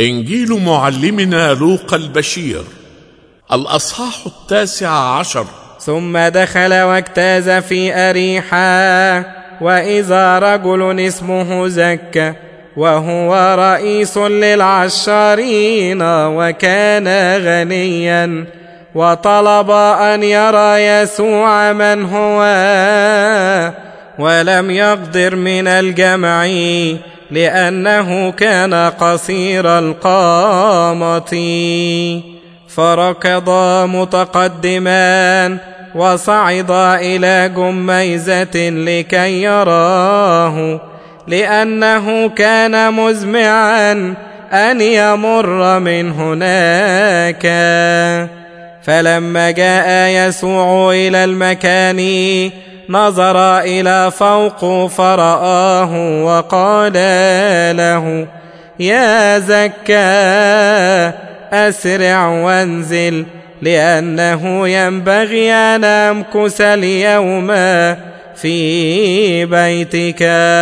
إنجيل معلمنا لوقا البشير، الأصحاح 19. ثم دخل واجتاز في أريحا، وإذا رجل اسمه زكا وهو رئيس للعشارين وكان غنيا، وطلب أن يرى يسوع من هو، ولم يقدر من الجمع لأنه كان قصير القامة، فركض متقدما وصعد إلى جميزة لكي يراه، لأنه كان مزمعا أن يمر من هناك. فلما جاء يسوع إلى المكان نظر إلى فوق فرآه وقال له: يا زكا، أسرع وانزل، لأنه ينبغي أن أمكث اليوم في بيتك.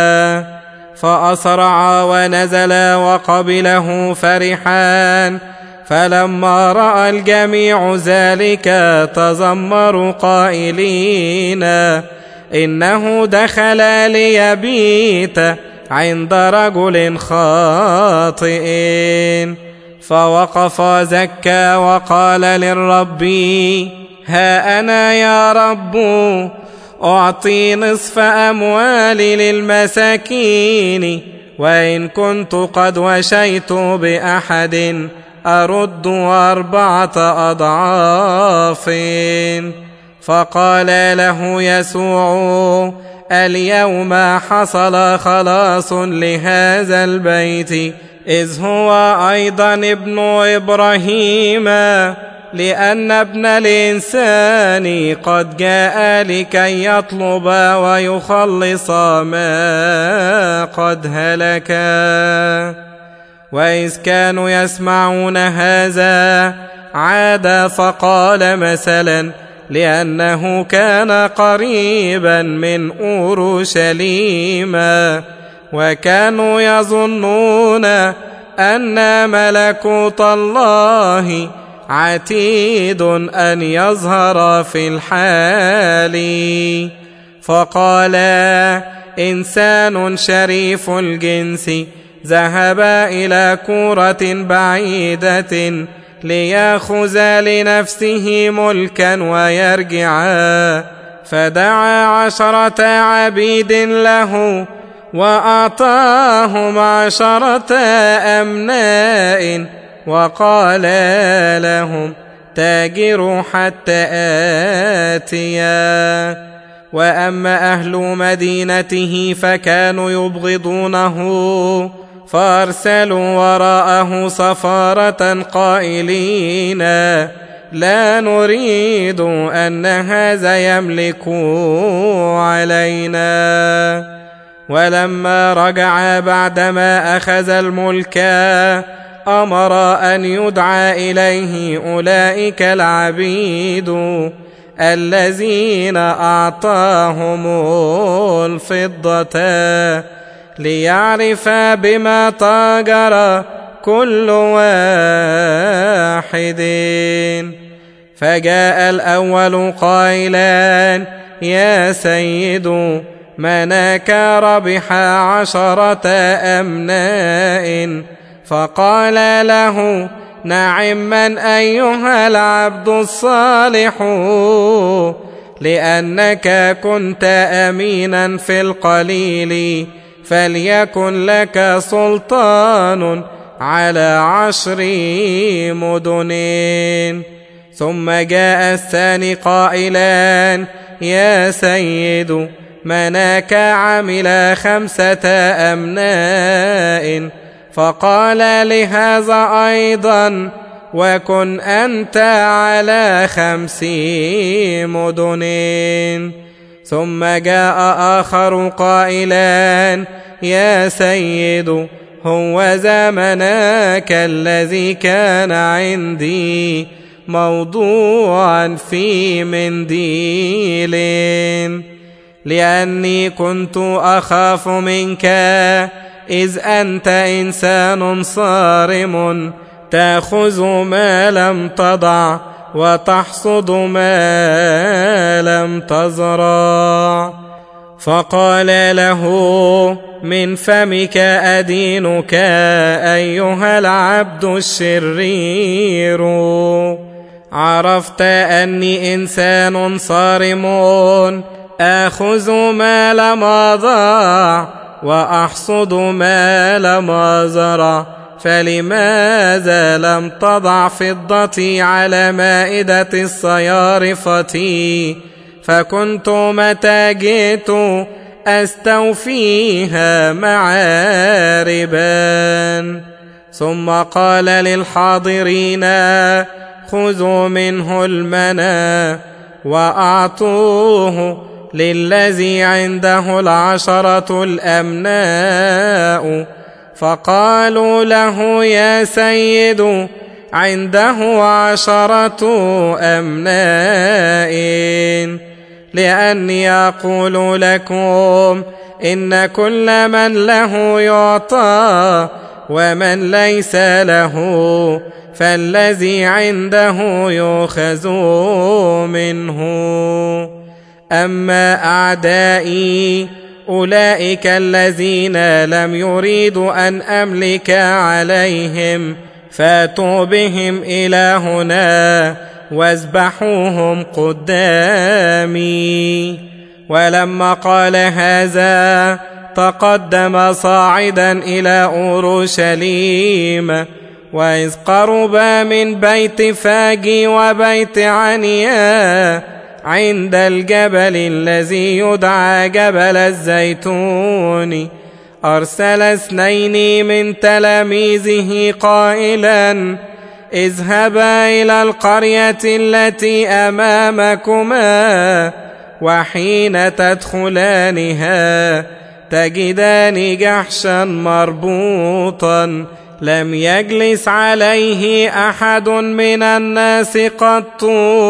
فأسرع ونزل وقبله فرحان. فلما رأى الجميع ذلك تذمروا قائلين: إنه دخل ليبيت عند رجل خاطئ. فوقف زكا وقال للرب: ها أنا يا رب أعطي نصف أموالي للمساكين، وإن كنت قد وشيت بأحد أرد 4 أضعاف. فقال له يسوع: اليوم حصل خلاص لهذا البيت، إذ هو أيضا ابن إبراهيم، لأن ابن الإنسان قد جاء لكي يطلب ويخلص ما قد هلك. وإذ كانوا يسمعون هذا عاد فقال مثلا، لأنه كان قريبا من أورشليم، وكانوا يظنون أن ملكوت الله عتيد أن يظهر في الحال. فقال إنسان شريف الجنس ذهب إلى كورة بعيدة ليأخذ لنفسه ملكا ويرجع، فدعا 10 عبيد له وأعطاهم 10 أمناء، وقال لهم: تاجروا حتى آتيا. وأما أهل مدينته فكانوا يبغضونه، فأرسلوا وراءه سفارة قائلين: لا نريد أن هذا يملك علينا. ولما رجع بعدما أخذ الملك أمر أن يدعى إليه أولئك العبيد الذين أعطاهم الفضة، ليعرف بما تاجر كل واحد. فجاء الأول قائلا: يا سيد، مناك ربح 10 أمناء. فقال له: نعما أيها العبد الصالح، لأنك كنت أمينا في القليل، فليكن لك سلطان على 10 مدن. ثم جاء الثاني قائلا: يا سيد، مناك عمل 5 أمناء. فقال لهذا أيضا: وكن أنت على 5 مدن. ثم جاء آخر قائلا: يا سيد، هوذا مناك الذي كان عندي موضوعا في منديل، لأني كنت أخاف منك إذ أنت إنسان صارم تأخذ ما لم تضع وتحصد ما لم تزرع. فقال له: من فمك أدينك أيها العبد الشرير، عرفت أني إنسان صارم آخذ ما لم أضع وأحصد ما لم أزرع، فلماذا لم تضع فضتي على مائدة الصيارفة؟ فكنت متى جئت أستوفيها معاربا. ثم قال للحاضرين: خذوا منه المنى وأعطوه للذي عنده 10 الأمناء. فقالوا له: يا سيد، عنده 10 أمناء. لأني أقول لكم إن كل من له يعطى، ومن ليس له فالذي عنده يؤخذ منه. أما أعدائي أولئك الذين لم يريدوا أن أملك عليهم، فاتوا بهم إلى هنا واذبحوهم قدامي. ولما قال هذا تقدم صاعدا إلى أورشليم، وإذ قرب من بيت فاجي وبيت عنيا عند الجبل الذي يدعى جبل الزيتون، أرسل 2 من تلاميذه قائلا: اذهبا إلى القرية التي أمامكما، وحين تدخلانها تجدان جحشا مربوطا لم يجلس عليه أحد من الناس قط،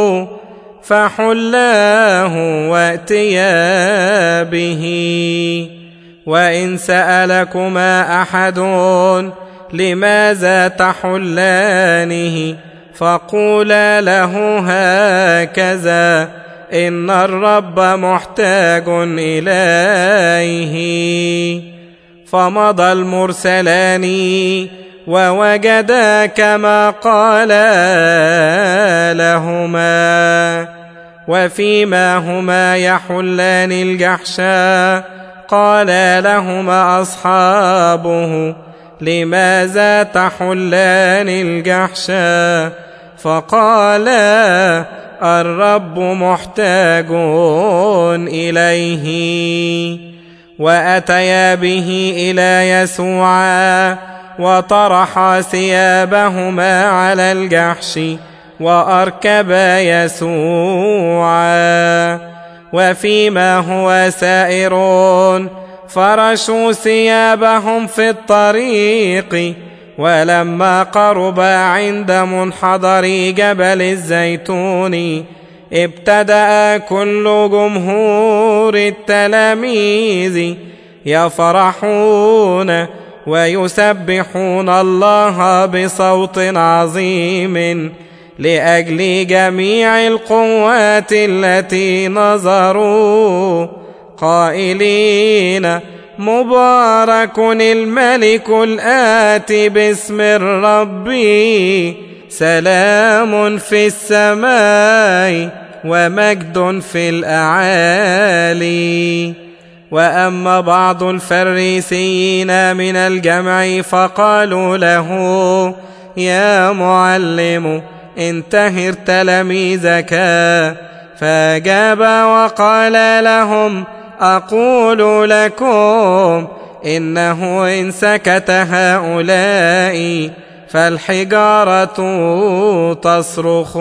فحلاه واتيا به. وإن سألكما أحد لماذا تحلانه، فقولا له هكذا: إن الرب محتاج إليه. فمضى المرسلان ووجدا كما قال لهما. وفيما هما يحلان الجحشا قال لهما أصحابه: لماذا تحلان الجحشا؟ فقالا: الرب محتاج إليه. وأتيا به إلى يسوع وطرحا ثيابهما على الجحش وأركبا يسوعا. وفيما هو سائر فرشوا ثيابهم في الطريق. ولما قرب عند منحدر جبل الزيتون ابتدأ كل جمهور التلاميذ يفرحون ويسبحون الله بصوت عظيم لأجل جميع القوات التي نظروا، قائلين: مبارك الملك الآتي باسم الرب، سلام في السماء ومجد في الأعالي. وأما بعض الفريسيين من الجمع فقالوا له: يا معلم، انتهر تلاميذك. فأجاب وقال لهم: أقول لكم إنه إن سكت هؤلاء فالحجارة تصرخ.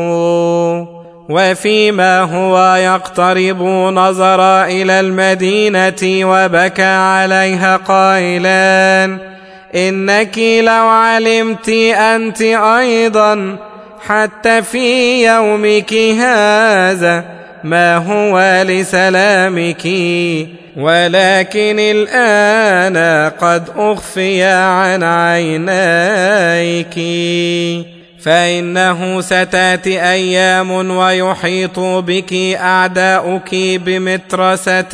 وفيما هو يقترب نظر إلى المدينة وبكى عليها قائلا: إنك لو علمت أنت أيضا حتى في يومك هذا ما هو لسلامك، ولكن الآن قد أخفي عن عينيك. فإنه ستأتي أيام ويحيط بك أعداؤك بمترسة،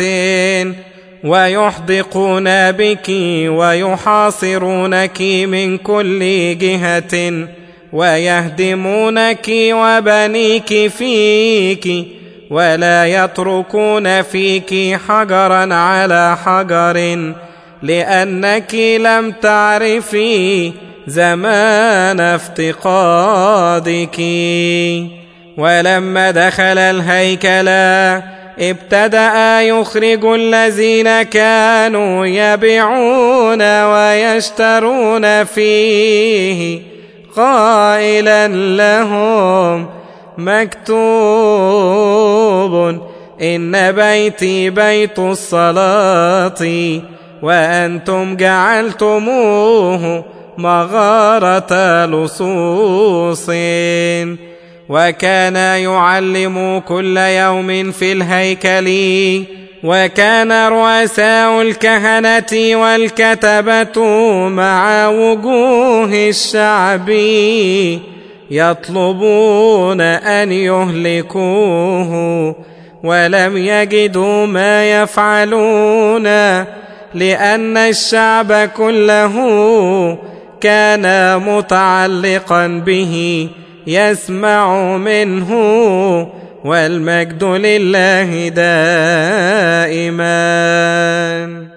ويحدقون بك ويحاصرونك من كل جهة، ويهدمونك وبنيك فيك، ولا يتركون فيك حجرا على حجر، لأنك لم تعرفي زمان افتقادك. ولما دخل الهيكل ابتدأ يخرج الذين كانوا يبيعون ويشترون فيه، قائلا لهم: مكتوب إن بيتي بيت الصلاة، وأنتم جعلتموه مغارة لصوص. وكان يعلم كل يوم في الهيكل، وكان رؤساء الكهنة والكتبة مع وجوه الشعب يطلبون أن يهلكوه، ولم يجدوا ما يفعلون، لأن الشعب كله كان متعلقا به يسمع منه، والمجد لله دائما.